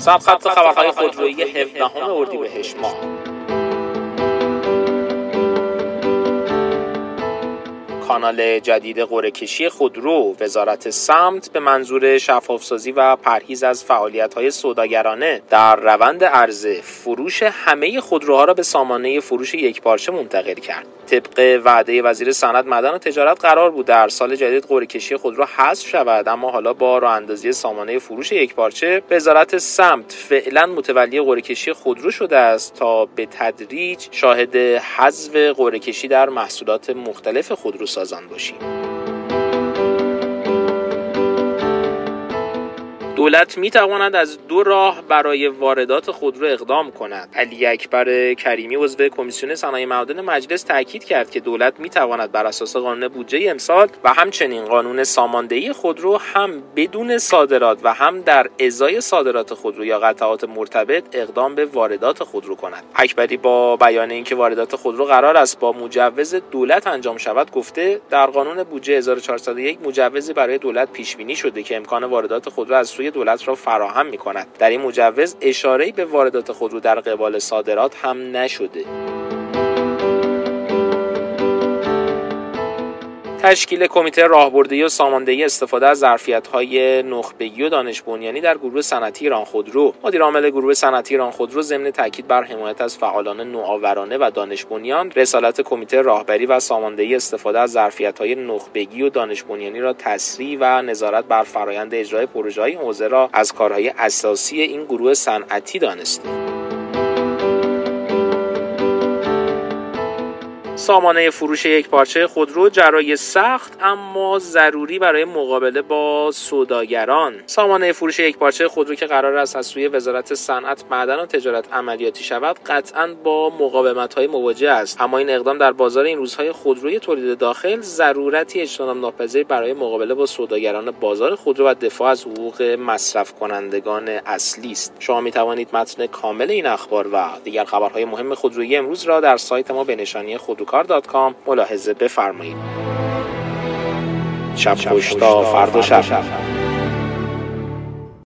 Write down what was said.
ثبت خبرهای خودرویی 17 اردیبهشت ماه. کانال جدید قرعه‌کشی خودرو وزارت سمت به منظور شفاف‌سازی و پرهیز از فعالیت‌های سوداگرانه در روند عرضه فروش همه خودروها را به سامانه فروش یکپارچه منتقل کرد. طبق وعده وزیر صنعت، معدن و تجارت قرار بود در سال جدید قرعه‌کشی خودرو حذف شود، اما حالا با راه‌اندازی سامانه فروش یکپارچه وزارت سمت فعلا متولی قرعه‌کشی خودرو شده است تا به تدریج شاهد حذف قرعه‌کشی در محصولات مختلف خودرو سازان باشیم. دولت می‌تواند از دو راه برای واردات خودرو اقدام کند. علی اکبر کریمی عضو کمیسیون صنایع معادن مجلس تاکید کرد که دولت می‌تواند بر اساس قانون بودجه امسال و همچنین قانون ساماندهی خودرو هم بدون صادرات و هم در ازای صادرات خودرو یا قطعات مرتبط اقدام به واردات خودرو کند. اکبری با بیان اینکه واردات خودرو قرار است با مجوز دولت انجام شود گفته در قانون بودجه 1401 مجوزی برای دولت پیش بینی شده که امکان واردات خودرو از سوی دولت را فراهم می‌کند. در این مجوز اشاره‌ای به واردات خودرو در قبال صادرات هم نشده. تشکیل کمیته راهبردی و ساماندهی استفاده از ظرفیت‌های نخبگی و دانش بنیانی در گروه صنعتی ایران خودرو. مدیر عامل گروه صنعتی ایران خودرو ضمن تاکید بر حمایت از فعالان نوآورانه و دانش بنیان، رسالت کمیته راهبری و ساماندهی استفاده از ظرفیت‌های نخبگی و دانش بنیانی را تسریع و نظارت بر فرآیند اجرای پروژه‌های حوزه را از کارهای اساسی این گروه صنعتی دانسته. سامانه فروش یکپارچه خودرو جرای سخت اما ضروری برای مقابله با سوداگران. سامانه فروش یکپارچه خودرو که قرار است از سوی وزارت صنعت، معدن و تجارت عملیاتی شود، قطعاً با مقاومت‌های مواجه است، اما این اقدام در بازار این روزهای خودروی تولید داخل ضرورتی اجتناب ناپذیر برای مقابله با سوداگران بازار خودرو و دفاع از حقوق مصرف کنندگان اصلی است. شما می‌توانید متن کامل این اخبار و دیگر خبرهای مهم خودرویی امروز را در سایت ما به نشانی خودروکار.com ملاحظه بفرمایید. شب خوش تا فردا شب.